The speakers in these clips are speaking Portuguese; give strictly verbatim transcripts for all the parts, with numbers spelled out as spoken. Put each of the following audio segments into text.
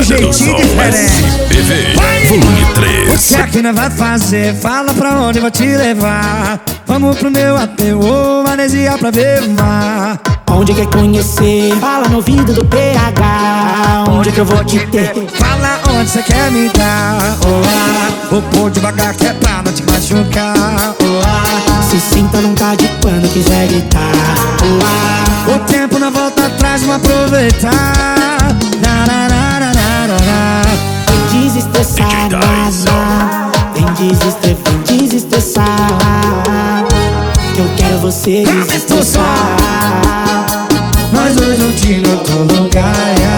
jeitinho diferente. P V, volume três. O que é que nós vai fazer? Fala pra onde eu vou te levar. Vamos pro meu aterro, ou Maresia pra ver o mar. Onde quer conhecer? Fala no ouvido do P H. Onde que eu vou te ter? Fala onde você quer me dar. Olá, vou pôr devagar que é pra não te machucar. Olá, Se sinta, não tá de pano, quiser gritar. olá, o tempo não volta atrás, vamos aproveitar. Narararararará. Vem desestressar, nada. Vem desestressar, vem desestressar. Que eu quero você desestressar. Nós dois juntinhos no outro lugar.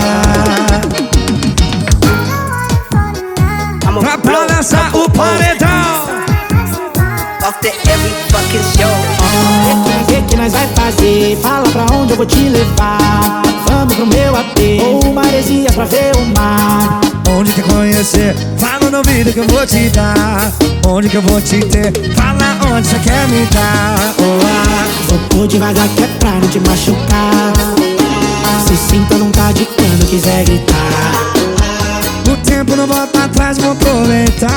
Pra balançar o paredão. After every fucking show. O que que nós vai fazer? Fala pra onde eu vou te levar. Vamos pro meu A P ou Maresias pra ver o mar. Onde quer conhecer? Fala no ouvido que eu vou te dar. Onde que eu vou te ter? Fala onde você quer me dar. Olá, Vou pôr devagar que é pra não te machucar. Se sinta, não tá de pano, quiser gritar. o tempo não volta atrás, vou aproveitar.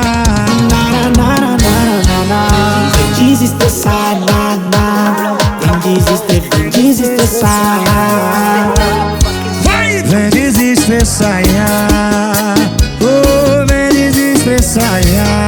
Naranararanarana. Vem desestressar, nada. Vem desestressar, vem desestressar. Vai! Vem desestressar, oh, vem desestressar.